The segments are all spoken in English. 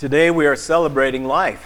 Today we are celebrating life.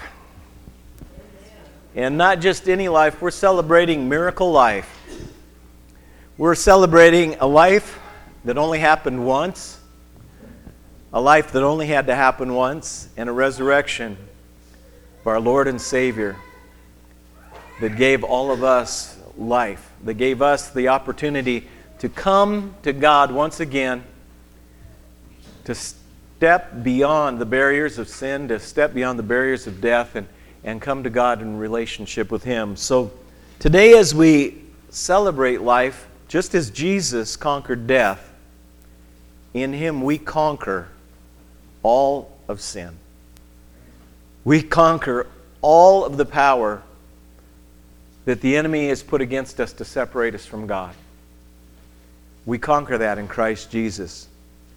And not just any life, we're celebrating miracle life. We're celebrating a life that only happened once, a life that only had to happen once, and a resurrection of our Lord and Savior that gave all of us life, that gave us the opportunity to come to God once again, to step beyond the barriers of sin, to step beyond the barriers of death, and come to God in relationship with Him. So today, as we celebrate life, just as Jesus conquered death, in Him we conquer all of sin. We conquer all of the power that the enemy has put against us to separate us from God. We conquer that in Christ Jesus.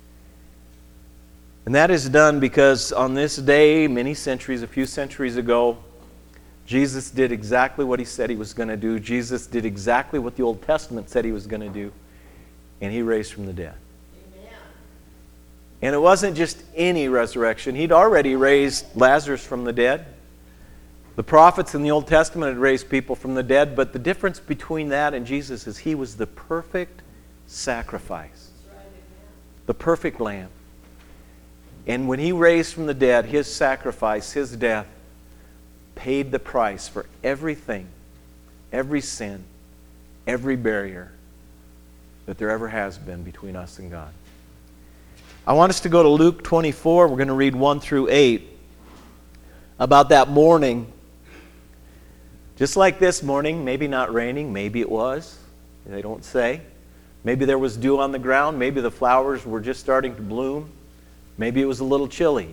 And that is done because on this day, a few centuries ago, Jesus did exactly what He said He was going to do. Jesus did exactly what the Old Testament said He was going to do. And He raised from the dead. Amen. And it wasn't just any resurrection. He'd already raised Lazarus from the dead. The prophets in the Old Testament had raised people from the dead, but the difference between that and Jesus is He was the perfect sacrifice. The perfect lamb. And when He raised from the dead, His sacrifice, His death, paid the price for everything, every sin, every barrier that there ever has been between us and God. I want us to go to Luke 24. We're going to read 1 through 8 about that morning. Just like this morning, maybe not raining, maybe it was. They don't say. Maybe there was dew on the ground. Maybe the flowers were just starting to bloom. Maybe it was a little chilly.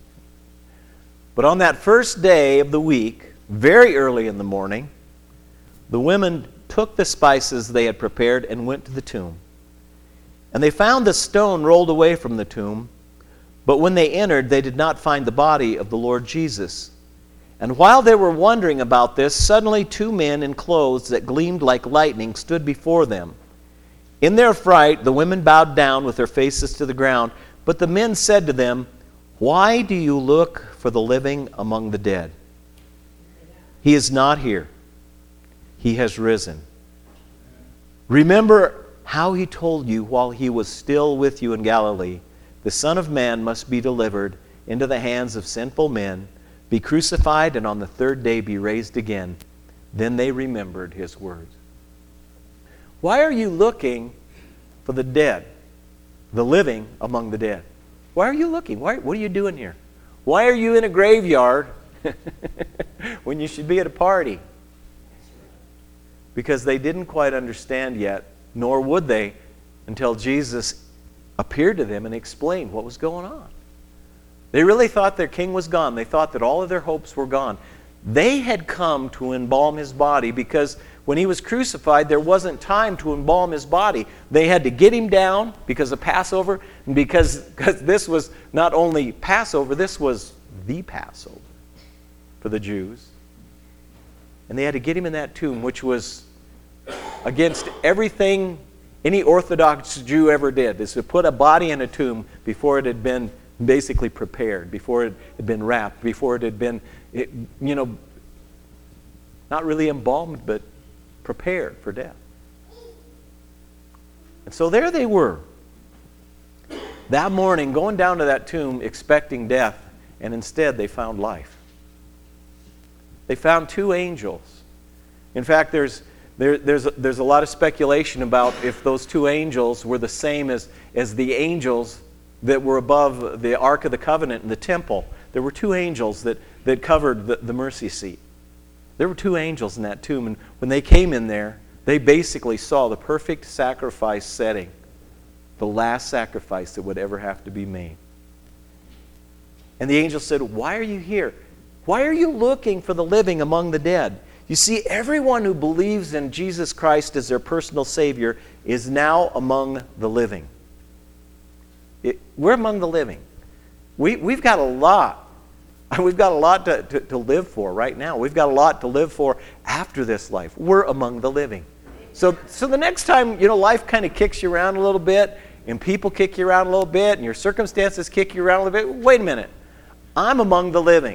But on that first day of the week, very early in the morning, the women took the spices they had prepared and went to the tomb. And they found the stone rolled away from the tomb, but when they entered, they did not find the body of the Lord Jesus. And while they were wondering about this, suddenly two men in clothes that gleamed like lightning stood before them. In their fright, the women bowed down with their faces to the ground. But the men said to them, "Why do you look for the living among the dead? He is not here. He has risen. Remember how He told you while He was still with you in Galilee, the Son of Man must be delivered into the hands of sinful men, be crucified, and on the third day be raised again." Then they remembered His words. Why are you looking for the dead? The living among the dead. Why are you looking? What are you doing here? Why are you in a graveyard when you should be at a party? Because they didn't quite understand yet, nor would they until Jesus appeared to them and explained what was going on. They really thought their king was gone. They thought that all of their hopes were gone. They had come to embalm His body because when He was crucified, there wasn't time to embalm His body. They had to get Him down because of Passover, and because this was not only Passover, this was the Passover for the Jews. And they had to get Him in that tomb, which was against everything any Orthodox Jew ever did, is to put a body in a tomb before it had been basically prepared, before it had been wrapped, before it had been, not really embalmed, but prepared for death. And so there they were, that morning, going down to that tomb expecting death, and instead they found life. They found two angels. In fact, there's a lot of speculation about if those two angels were the same as the angels that were above the Ark of the Covenant in the temple. There were two angels that covered the mercy seat. There were two angels in that tomb, and when they came in there, they basically saw the perfect sacrifice setting, the last sacrifice that would ever have to be made. And the angel said, "Why are you here? Why are you looking for the living among the dead?" You see, everyone who believes in Jesus Christ as their personal Savior is now among the living. We're among the living. We've got a lot. We've got a lot to live for right now. We've got a lot to live for after this life. We're among the living. So the next time, life kind of kicks you around a little bit, and people kick you around a little bit, and your circumstances kick you around a little bit, wait a minute. I'm among the living.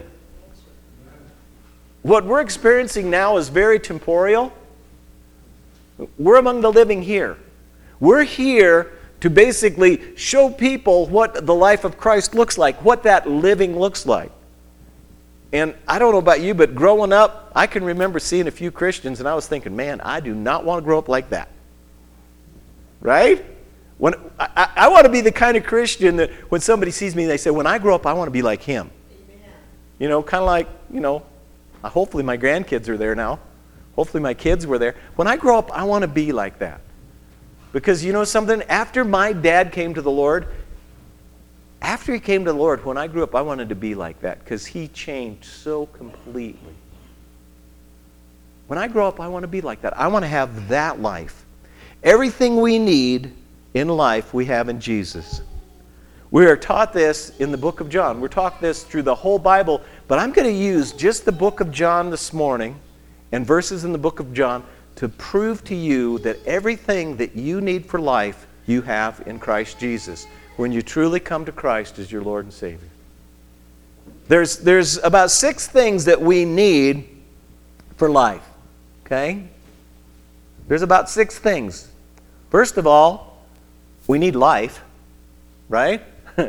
What we're experiencing now is very temporal. We're among the living here. We're here to basically show people what the life of Christ looks like, what that living looks like. And I don't know about you, but growing up, I can remember seeing a few Christians, and I was thinking, man, I do not want to grow up like that. Right? When I want to be the kind of Christian that when somebody sees me, they say, when I grow up, I want to be like him. Amen. You know, kind of like, hopefully my grandkids are there now. Hopefully my kids were there. When I grow up, I want to be like that. Because you know something? After my dad came to the Lord, after he came to the Lord, when I grew up, I wanted to be like that because he changed so completely. When I grow up, I want to be like that. I want to have that life. Everything we need in life, we have in Jesus. We are taught this in the book of John. We're taught this through the whole Bible, but I'm going to use just the book of John this morning and verses in the book of John to prove to you that everything that you need for life, you have in Christ Jesus when you truly come to Christ as your Lord and Savior. There's about 6 things that we need for life, okay? There's about 6 things. First of all, we need life, right?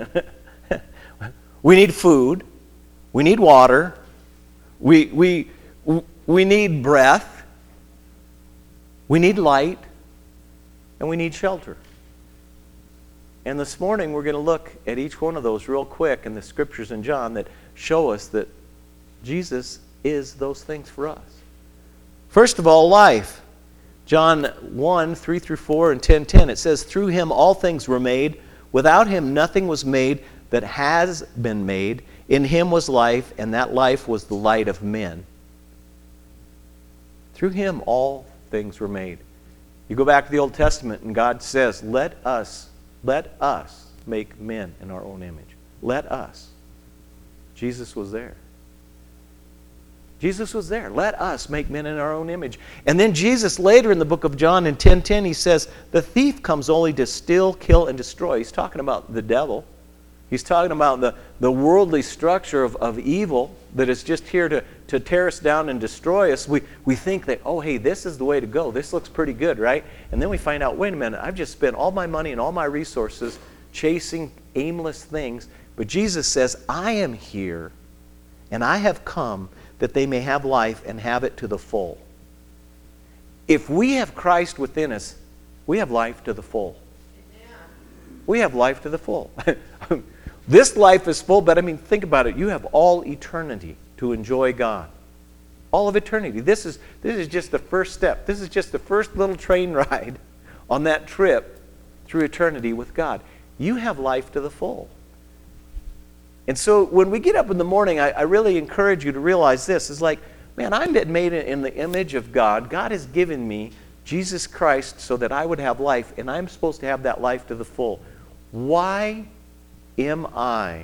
We need food. We need water. We need breath. We need light. And we need shelter. And this morning we're going to look at each one of those real quick in the scriptures in John that show us that Jesus is those things for us. First of all, life. John 1, 3 through 4 and 10:10, it says, through him all things were made. Without him nothing was made that has been made. In him was life, and that life was the light of men. Through him all things were made. You go back to the Old Testament and God says, let us make men in our own image. Let us. Jesus was there. Jesus was there. Let us make men in our own image. And then Jesus later in the book of John in 10:10, he says, the thief comes only to steal, kill, and destroy. He's talking about the devil. He's talking about the worldly structure of evil that is just here to tear us down and destroy us. We think that, oh, hey, this is the way to go. This looks pretty good, right? And then we find out, wait a minute, I've just spent all my money and all my resources chasing aimless things. But Jesus says, I am here, and I have come that they may have life and have it to the full. If we have Christ within us, we have life to the full. We have life to the full. This life is full, but I mean, think about it. You have all eternity to enjoy God. All of eternity. This is just the first step. This is just the first little train ride on that trip through eternity with God. You have life to the full. And so when we get up in the morning, I really encourage you to realize this. It's like, man, I'm made in the image of God. God has given me Jesus Christ so that I would have life, and I'm supposed to have that life to the full. Why am I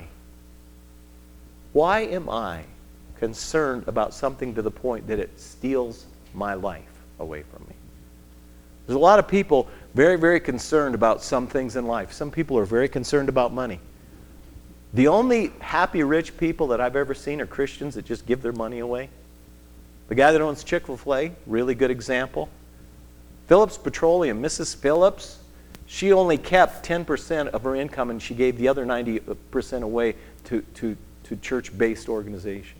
concerned about something to the point that it steals my life away from me? There's a lot of people very, very concerned about some things in life. Some people are very concerned about money. The only happy rich people that I've ever seen are Christians that just give their money away. The guy that owns Chick-fil-A, really good example. Phillips Petroleum, Mrs. Phillips, she only kept 10% of her income and she gave the other 90% away to church-based organizations.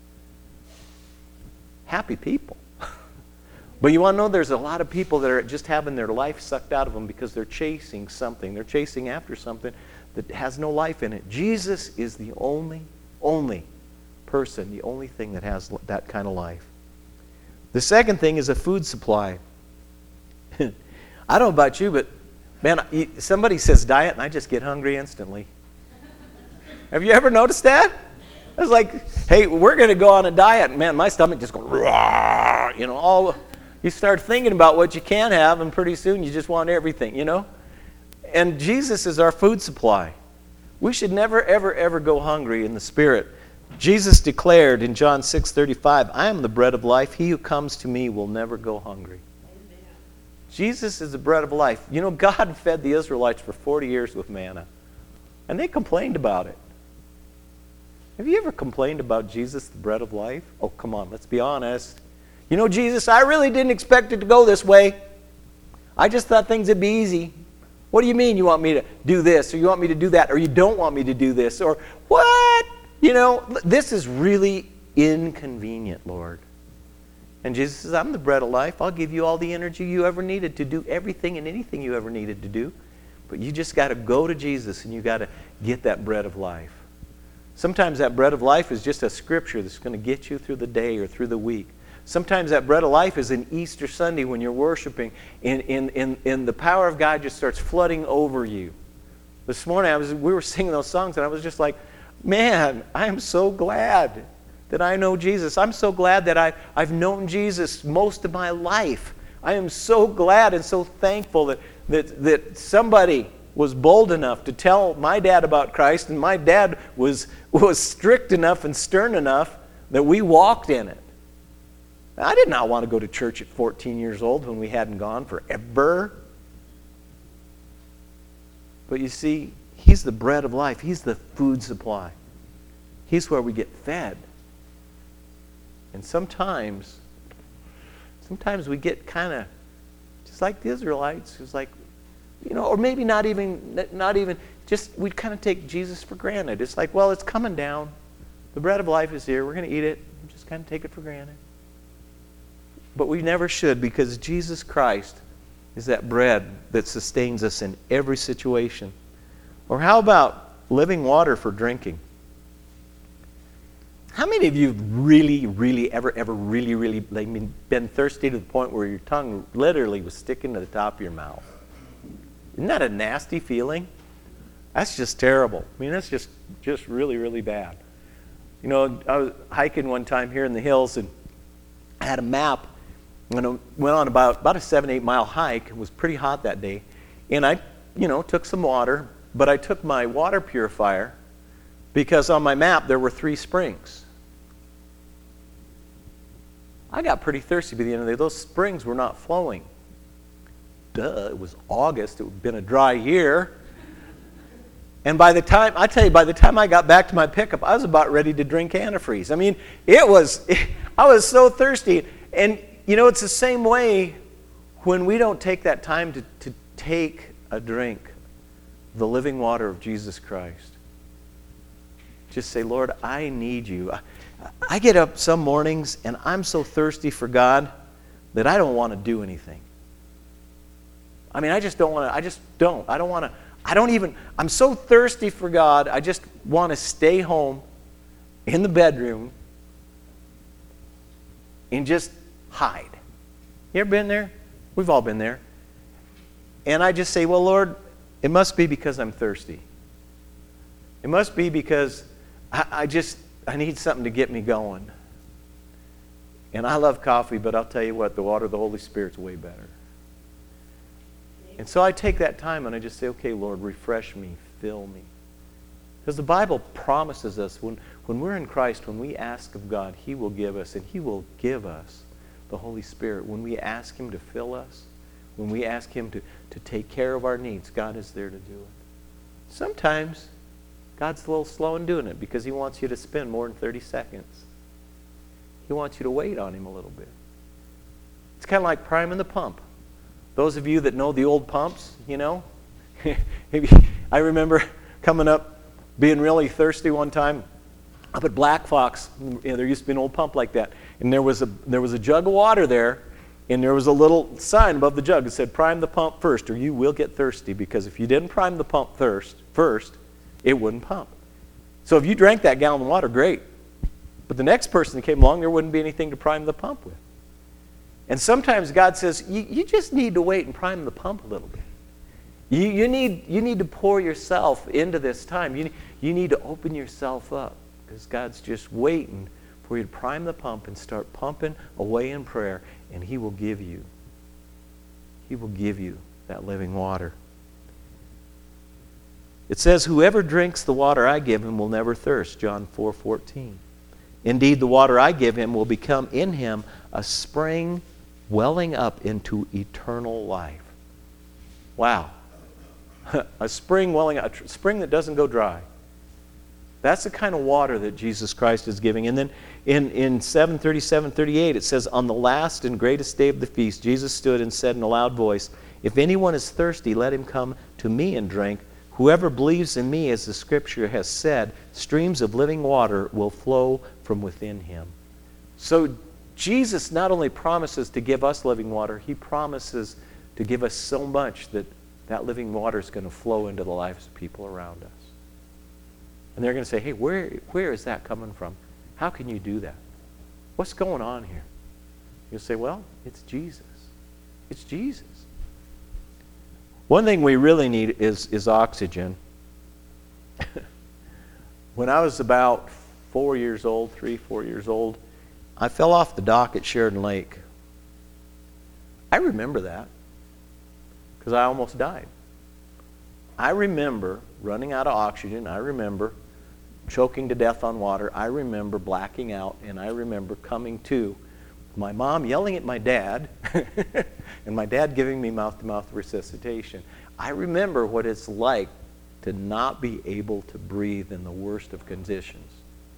Happy people. But you want to know there's a lot of people that are just having their life sucked out of them because they're chasing something. They're chasing after something that has no life in it. Jesus is the only person, the only thing that has that kind of life. The second thing is a food supply. I don't know about you, but man, somebody says diet and I just get hungry instantly. Have you ever noticed that? It's like, hey, we're going to go on a diet. And man, my stomach just goes, you start thinking about what you can have, and pretty soon you just want everything, And Jesus is our food supply. We should never, ever, ever go hungry in the Spirit. Jesus declared in John 6:35, I am the bread of life. He who comes to me will never go hungry. Amen. Jesus is the bread of life. God fed the Israelites for 40 years with manna, and they complained about it. Have you ever complained about Jesus, the bread of life? Oh, come on, let's be honest. You know, Jesus, I really didn't expect it to go this way. I just thought things would be easy. What do you mean you want me to do this, or you want me to do that, or you don't want me to do this, or what? You know, this is really inconvenient, Lord. And Jesus says, I'm the bread of life. I'll give you all the energy you ever needed to do everything and anything you ever needed to do. But you just got to go to Jesus and you got to get that bread of life. Sometimes that bread of life is just a scripture that's going to get you through the day or through the week. Sometimes that bread of life is an Easter Sunday when you're worshiping and the power of God just starts flooding over you. This morning we were singing those songs and I was just like, man, I am so glad that I know Jesus. I'm so glad that I've known Jesus most of my life. I am so glad and so thankful that somebody was bold enough to tell my dad about Christ, and my dad was strict enough and stern enough that we walked in it. I did not want to go to church at 14 years old when we hadn't gone forever. But you see, He's the bread of life. He's the food supply. He's where we get fed. And sometimes we get kind of just like the Israelites. It's like, you know, or maybe not even, just we kind of take Jesus for granted. It's like, well, it's coming down. The bread of life is here. We're going to eat it. Just kind of take it for granted. But we never should, because Jesus Christ is that bread that sustains us in every situation. Or how about living water for drinking? How many of you have really, ever really been thirsty to the point where your tongue literally was sticking to the top of your mouth? Isn't that a nasty feeling? That's just terrible. I mean, that's just really bad. You know, I was hiking one time here in the hills, and I had a map, and I went on about a 7-8 mile hike. It was pretty hot that day, and I, took some water, but I took my water purifier because on my map there were 3 springs. I got pretty thirsty by the end of the day. Those springs were not flowing. Duh, it was August. It had been a dry year. And by the time I got back to my pickup, I was about ready to drink antifreeze. I mean, I was so thirsty. And, it's the same way when we don't take that time to take a drink, the living water of Jesus Christ. Just say, Lord, I need you. I get up some mornings and I'm so thirsty for God that I don't want to do anything. I mean, I just don't want to. I'm so thirsty for God, I just want to stay home in the bedroom and just hide. You ever been there? We've all been there. And I just say, well, Lord, it must be because I'm thirsty. It must be because I need something to get me going. And I love coffee, but I'll tell you what, the water of the Holy Spirit's way better. And so I take that time and I just say, okay, Lord, refresh me, fill me. Because the Bible promises us when we're in Christ, when we ask of God, He will give us, and He will give us the Holy Spirit. When we ask Him to fill us, when we ask Him to take care of our needs, God is there to do it. Sometimes God's a little slow in doing it because He wants you to spend more than 30 seconds. He wants you to wait on Him a little bit. It's kind of like priming the pump. Those of you that know the old pumps, I remember coming up, being really thirsty one time up at Black Fox. There used to be an old pump like that. And there was a jug of water there, and there was a little sign above the jug that said, prime the pump first, or you will get thirsty, because if you didn't prime the pump first, it wouldn't pump. So if you drank that gallon of water, great. But the next person that came along, there wouldn't be anything to prime the pump with. And sometimes God says, you just need to wait and prime the pump a little bit. You need to pour yourself into this time. You need to open yourself up, because God's just waiting for you to prime the pump and start pumping away in prayer, and He will give you that living water. It says, whoever drinks the water I give him will never thirst, John 4:14. Indeed, the water I give him will become in him a spring welling up into eternal life. Wow. A spring welling up, a spring that doesn't go dry. That's the kind of water that Jesus Christ is giving. And then in 7:37-38, it says, on the last and greatest day of the feast, Jesus stood and said in a loud voice, if anyone is thirsty, let him come to me and drink. Whoever believes in me, as the scripture has said, streams of living water will flow from within him. So Jesus not only promises to give us living water, he promises to give us so much that that living water is going to flow into the lives of people around us. And they're going to say, hey, where is that coming from? How can you do that? What's going on here? You'll say, well, it's Jesus. It's Jesus. One thing we really need is oxygen. When I was about 4 years old, 4 years old, I fell off the dock at Sheridan Lake. I remember that because I almost died. I remember running out of oxygen. I remember choking to death on water. I remember blacking out, and I remember coming to, my mom yelling at my dad, and my dad giving me mouth-to-mouth resuscitation. I remember what it's like to not be able to breathe in the worst of conditions.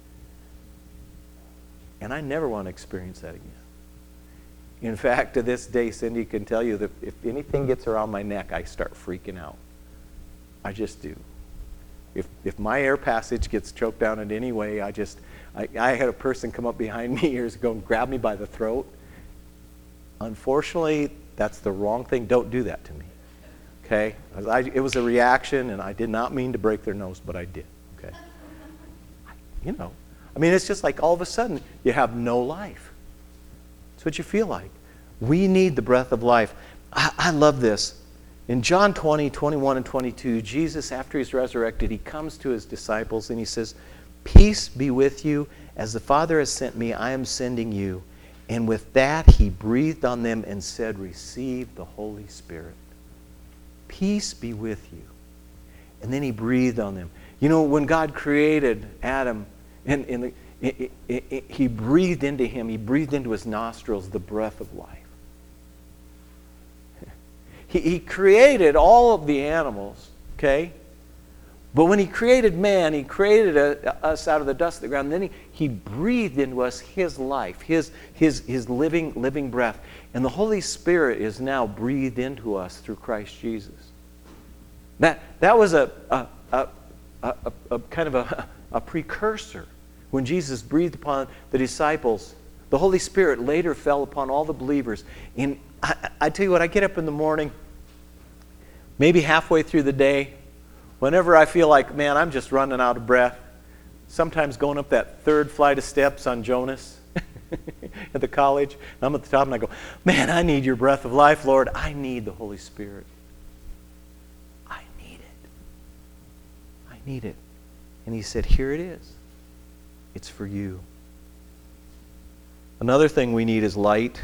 And I never want to experience that again. In fact, to this day, Cindy can tell you that if anything gets around my neck, I start freaking out. I just do. If my air passage gets choked down in any way, I had a person come up behind me years ago and grab me by the throat. Unfortunately, that's the wrong thing. Don't do that to me. Okay? It was a reaction, and I did not mean to break their nose, but I did. Okay? You know, I mean, it's just like all of a sudden you have no life. That's what you feel like. We need the breath of life. I love this. In John 20:21 and 22, Jesus, after he's resurrected, he comes to his disciples and he says, peace be with you. As the Father has sent me, I am sending you. And with that, he breathed on them and said, receive the Holy Spirit. Peace be with you. And then he breathed on them. You know, when God created Adam, he breathed into him, he breathed into his nostrils the breath of life. He created all of the animals, okay? But when he created man, he created us out of the dust of the ground. And then he breathed into us his life, his living breath. And the Holy Spirit is now breathed into us through Christ Jesus. That was a kind of a precursor. When Jesus breathed upon the disciples, the Holy Spirit later fell upon all the believers. And I tell you what, I get up in the morning, maybe halfway through the day, whenever I feel like, man, I'm just running out of breath, sometimes going up that third flight of steps on Jonas at the college, and I'm at the top and I go, man, I need your breath of life, Lord. I need the Holy Spirit. I need it. I need it. And he said, here it is. It's for you. Another thing we need is light.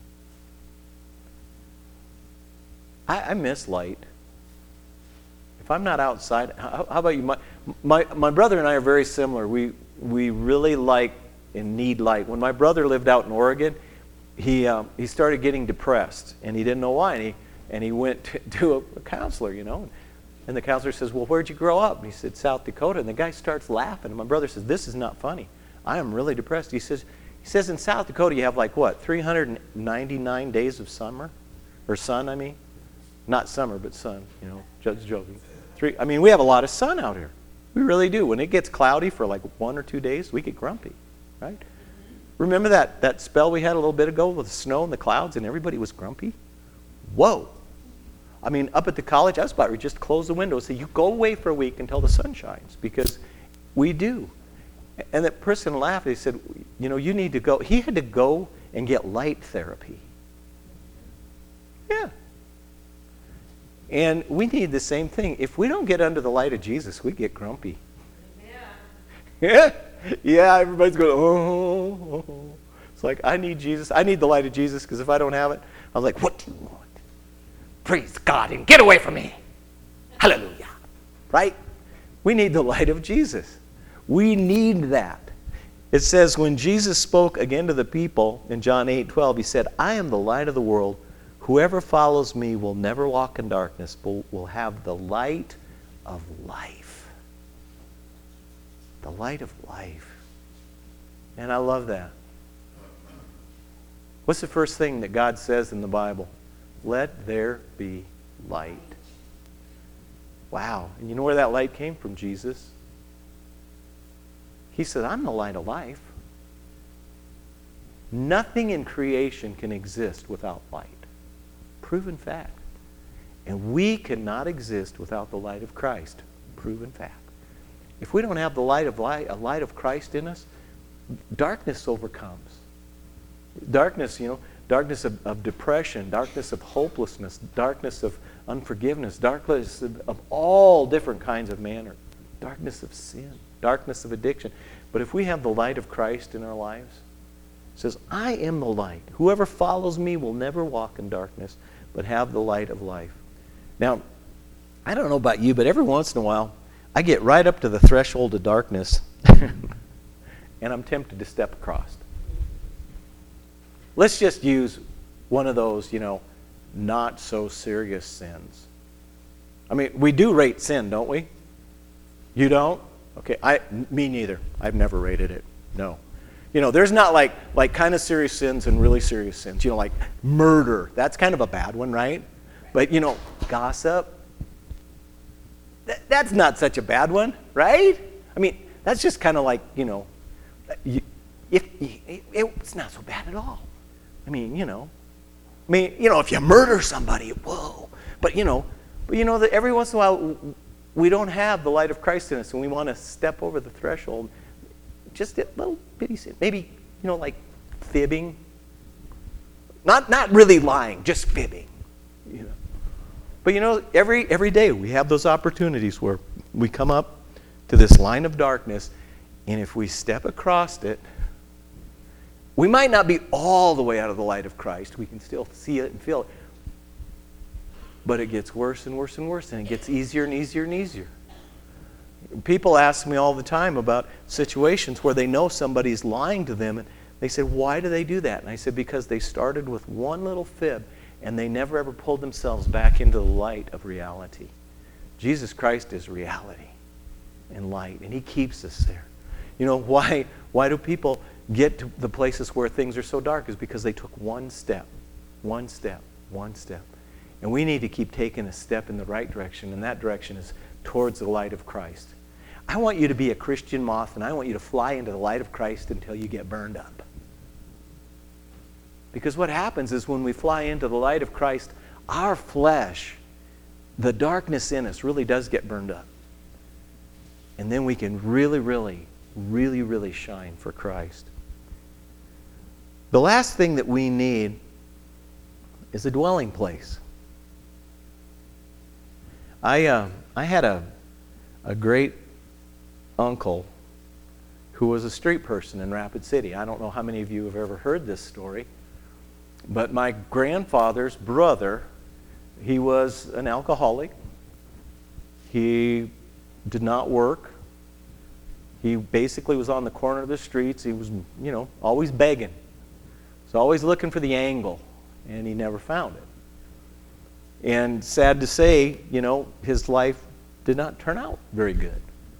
I miss light. If I'm not outside, how about you? My brother and I are very similar. We really like and need light. When my brother lived out in Oregon, he started getting depressed, and he didn't know why. And he went to a counselor, you know. And the counselor says, well, where'd you grow up? And he said, South Dakota. And the guy starts laughing. And my brother says, this is not funny. I am really depressed. He says, in South Dakota, you have like what, 399 days of summer? Or sun, I mean. Not summer, but sun, you know, just joking. We have a lot of sun out here. We really do. When it gets cloudy for like 1 or 2 days, we get grumpy, right? Remember that spell we had a little bit ago with the snow and the clouds and everybody was grumpy? Whoa. I mean, up at the college, I was about to just close the window and say, you go away for a week until the sun shines, because we do. And that person laughed. He said, you know, you need to go. He had to go and get light therapy. Yeah. And we need the same thing. If we don't get under the light of Jesus, we get grumpy. Yeah. Yeah, everybody's going, oh. It's like, I need Jesus. I need the light of Jesus, because if I don't have it, I'm like, what do you want? Praise God and get away from me. Hallelujah. Right? We need the light of Jesus. We need that. It says, when Jesus spoke again to the people in John 8:12, he said, I am the light of the world. Whoever follows me will never walk in darkness, but will have the light of life. The light of life. And I love that. What's the first thing that God says in the Bible? Let there be light. Wow. And you know where that light came from? Jesus. He said, I'm the light of life. Nothing in creation can exist without light. Proven fact. And we cannot exist without the light of Christ. Proven fact. If we don't have the light of Christ in us, darkness overcomes. Darkness, darkness of depression, darkness of hopelessness, darkness of unforgiveness, darkness of all different kinds of manner, darkness of sin, darkness of addiction. But if we have the light of Christ in our lives, it says, I am the light. Whoever follows me will never walk in darkness, but have the light of life. Now, I don't know about you, but every once in a while, I get right up to the threshold of darkness, and I'm tempted to step across. Let's just use one of those, not so serious sins. I mean, we do rate sin, don't we? You don't? Okay, me neither. I've never rated it. No. There's not like kind of serious sins and really serious sins. Like murder. That's kind of a bad one, right? But, gossip. That's not such a bad one, right? I mean, that's just kind of like, it's not so bad at all. I mean, if you murder somebody, whoa. But that every once in a while we don't have the light of Christ in us, and we want to step over the threshold. Just a little bitty sin. Maybe, like fibbing. Not really lying, just fibbing. But every day we have those opportunities where we come up to this line of darkness, and if we step across it, we might not be all the way out of the light of Christ. We can still see it and feel it. But it gets worse and worse and worse, and it gets easier and easier and easier. People ask me all the time about situations where they know somebody's lying to them, and they say, why do they do that? And I said, because they started with one little fib, and they never ever pulled themselves back into the light of reality. Jesus Christ is reality and light, and He keeps us there. Why do people get to the places where things are so dark? Is because they took one step. And we need to keep taking a step in the right direction, and that direction is towards the light of Christ. I want you to be a Christian moth, and I want you to fly into the light of Christ until you get burned up. Because what happens is when we fly into the light of Christ, our flesh, the darkness in us really does get burned up. And then we can really, really, really, really shine for Christ. The last thing that we need is a dwelling place. I had a great uncle who was a street person in Rapid City. I don't know how many of you have ever heard this story, but my grandfather's brother, he was an alcoholic. He did not work. He basically was on the corner of the streets. He was, always begging. So always looking for the angle, and he never found it. And sad to say, his life did not turn out very good.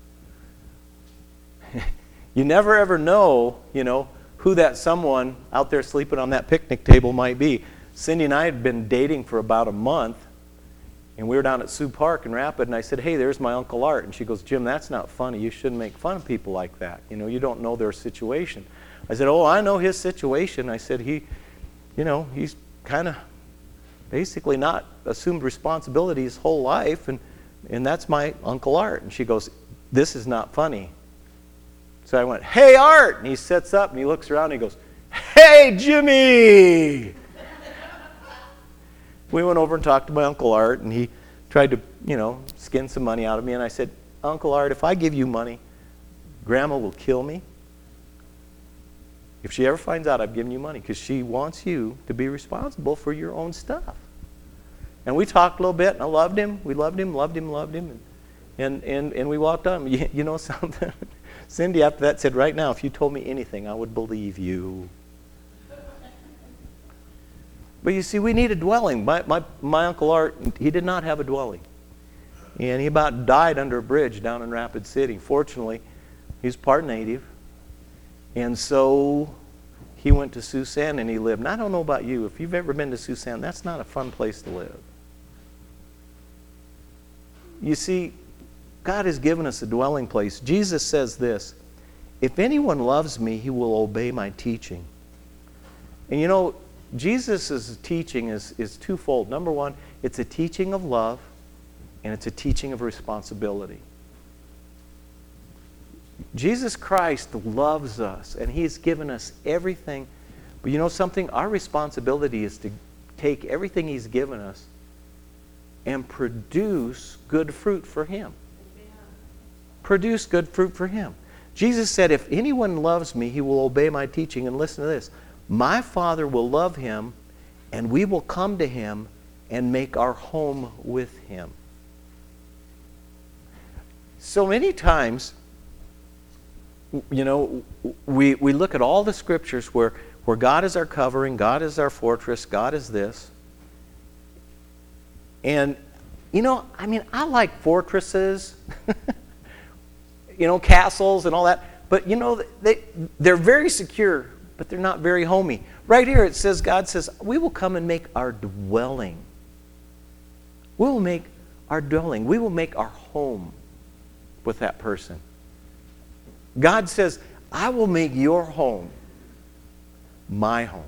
You never ever know, who that someone out there sleeping on that picnic table might be. Cindy and I had been dating for about a month, and we were down at Sioux Park in Rapid, and I said, hey, there's my Uncle Art. And she goes, Jim, that's not funny. You shouldn't make fun of people like that. You don't know their situation. I said, oh, I know his situation. I said, he's kind of basically not assumed responsibility his whole life, and that's my Uncle Art. And she goes, this is not funny. So I went, hey, Art! And he sits up and he looks around and he goes, hey, Jimmy! We went over and talked to my Uncle Art, and he tried to, skin some money out of me. And I said, Uncle Art, if I give you money, Grandma will kill me. If she ever finds out I've given you money, because she wants you to be responsible for your own stuff. And we talked a little bit, and I loved him. We loved him. And we walked on. You know something? Cindy, after that, said, right now, if you told me anything, I would believe you. But you see, we need a dwelling. My Uncle Art, he did not have a dwelling. And he about died under a bridge down in Rapid City. Fortunately, He's part native. And so he went to Susan and he lived. And I don't know about you. If you've ever been to Susan, that's not a fun place to live. You see, God has given us a dwelling place. Jesus says this, if anyone loves me, he will obey my teaching. And you know, Jesus' teaching is twofold. Number one, it's a teaching of love, and it's a teaching of responsibility. Jesus Christ loves us, and He's given us everything. But you know something? Our responsibility is to take everything He's given us and produce good fruit for Him. Produce good fruit for Him. Jesus said, if anyone loves me, he will obey my teaching. And listen to this. My Father will love him, and we will come to him and make our home with him. So many times, you know, we look at all the scriptures where God is our covering, God is our fortress, God is this. And, you know, I mean, I like fortresses, you know, castles and all that. But, you know, they're very secure, but they're not very homey. Right here it says, God says, we will come and make our dwelling. We will make our dwelling. We will make our home with that person. God says, I will make your home my home.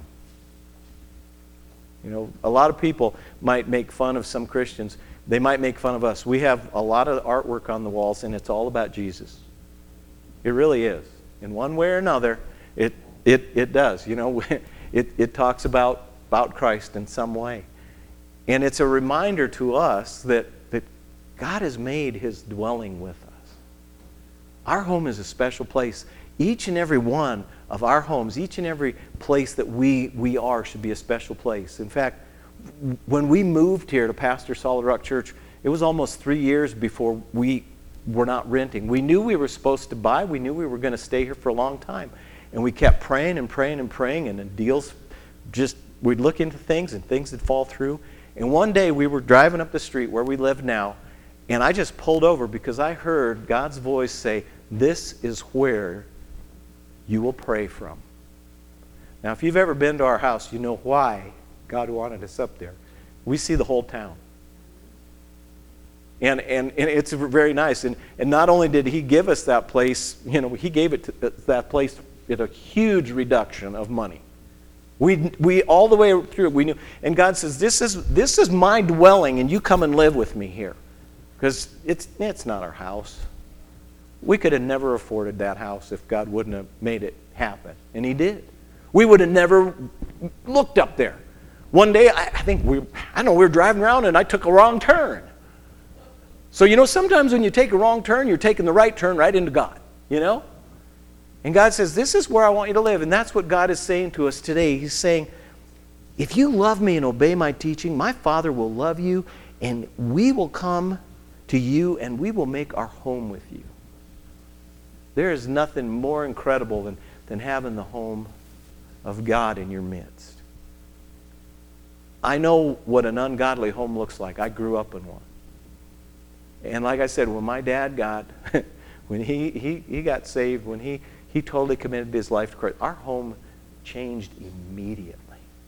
You know, a lot of people might make fun of some Christians. They might make fun of us. We have a lot of artwork on the walls, and it's all about Jesus. It really is. In one way or another, it does. You know, it talks about Christ in some way. And it's a reminder to us that God has made His dwelling with us. Our home is a special place. Each and every one of our homes, each and every place that we are should be a special place. In fact, when we moved here to pastor Solid Rock Church, it was almost 3 years before we were not renting. We knew we were supposed to buy. We knew we were going to stay here for a long time. And we kept praying and praying and praying, and the deals just, we'd look into things and things would fall through. And one day we were driving up the street where we live now, and I just pulled over because I heard God's voice say, this is where you will pray from. Now, if you've ever been to our house, you know why God wanted us up there. We see the whole town. And it's very nice. And not only did He give us that place, you know, He gave it to that place at a huge reduction of money. We all the way through it, we knew. And God says, this is my dwelling, and you come and live with me here. Because it's not our house. We could have never afforded that house if God wouldn't have made it happen. And He did. We would have never looked up there. One day, we were driving around and I took a wrong turn. So, you know, sometimes when you take a wrong turn, you're taking the right turn right into God, you know? And God says, this is where I want you to live. And that's what God is saying to us today. He's saying, if you love me and obey my teaching, my Father will love you, and we will come to you and we will make our home with you. There is nothing more incredible than having the home of God in your midst. I know what an ungodly home looks like. I grew up in one. And like I said, when my dad when he got saved, when he totally committed his life to Christ, our home changed immediately.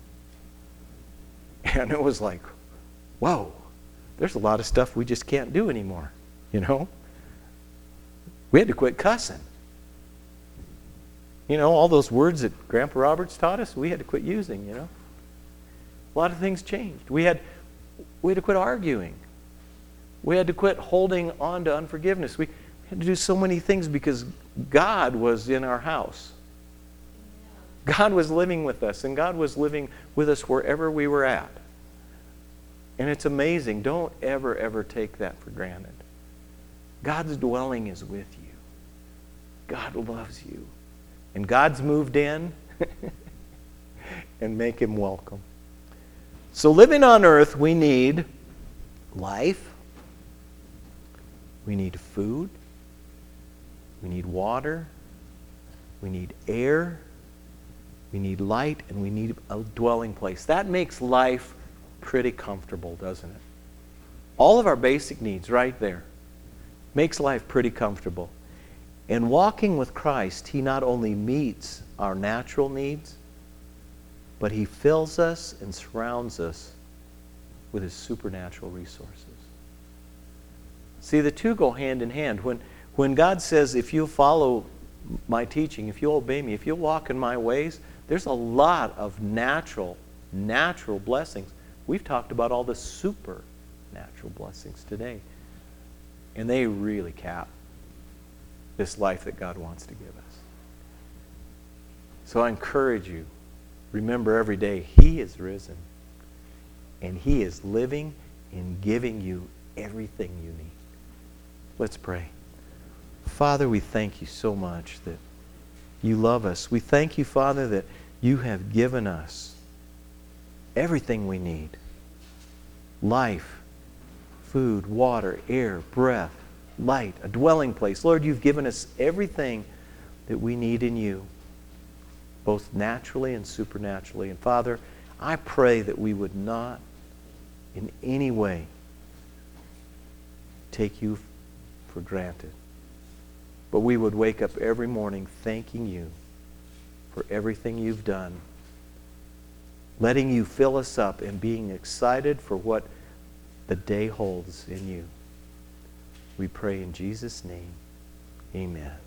And it was like, whoa, there's a lot of stuff we just can't do anymore, you know? We had to quit cussing. You know, all those words that Grandpa Roberts taught us, we had to quit using, you know? A lot of things changed. We had to quit arguing. We had to quit holding on to unforgiveness. We had to do so many things because God was in our house. God was living with us, and God was living with us wherever we were at. And it's amazing. Don't ever take that for granted. God's dwelling is with you. God loves you. And God's moved in and make Him welcome. So living on earth, we need life. We need food. We need water. We need air. We need light, and we need a dwelling place. That makes life pretty comfortable, doesn't it? All of our basic needs right there makes life pretty comfortable. And walking with Christ, He not only meets our natural needs, but He fills us and surrounds us with His supernatural resources. See, the two go hand in hand. When God says, if you follow my teaching, if you obey me, if you walk in my ways, there's a lot of natural blessings. We've talked about all the supernatural blessings today. And they really cap this life that God wants to give us. So I encourage you, remember every day, He is risen. And He is living and giving you everything you need. Let's pray. Father, we thank you so much that you love us. We thank you, Father, that you have given us everything we need. Life, food, water, air, breath, light, a dwelling place. Lord, you've given us everything that we need in you, both naturally and supernaturally. And Father, I pray that we would not in any way take you for granted, but we would wake up every morning thanking you for everything you've done, letting you fill us up and being excited for what the day holds in you. We pray in Jesus' name. Amen.